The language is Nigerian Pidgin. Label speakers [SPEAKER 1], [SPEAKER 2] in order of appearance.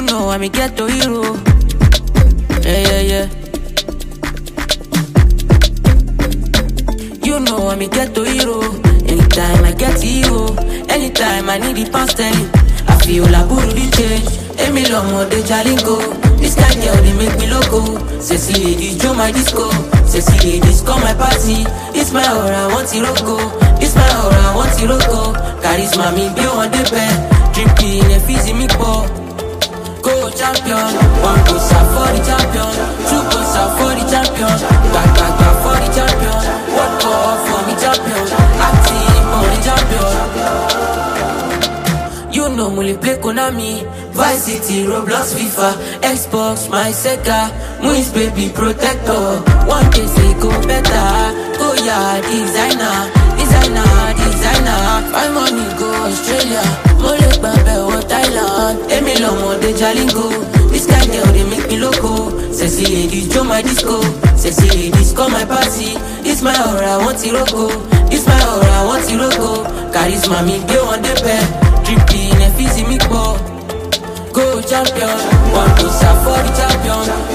[SPEAKER 1] know I'm a ghetto hero. Yeah. You know I'm a ghetto hero. Anytime I get hero, anytime I need the pound sterling, I feel like buru the change. Emi lomo de jalingo. This kind girl they make me loco. Sexy ladies join my disco. Sexy ladies come my party. It's my aura, I want Iroko. It's my aura, I want Iroko. Charisma me be on the bed. Dripping a fizzy me pour. Go champion, one goes out for the champion, two goes out for the champion, back for the champion, one call for the champion, active for the champion. You know Muli play Konami, Vice City, Roblox, FIFA, Xbox, my Sega, Moon's baby protector. One day say go better, go yeah, designer. My money go Australia, Molek Babe or Thailand. Emi Lomo de Jalingo. This kind girl they make me loco. Sexy ladies join my disco. Sexy ladies come my party. It's my aura, I want Iroko. It's my aura, I want Iroko. Charisma me be on the bed. Dripping a fizzy me pour. Go champion, one goes out for the champion.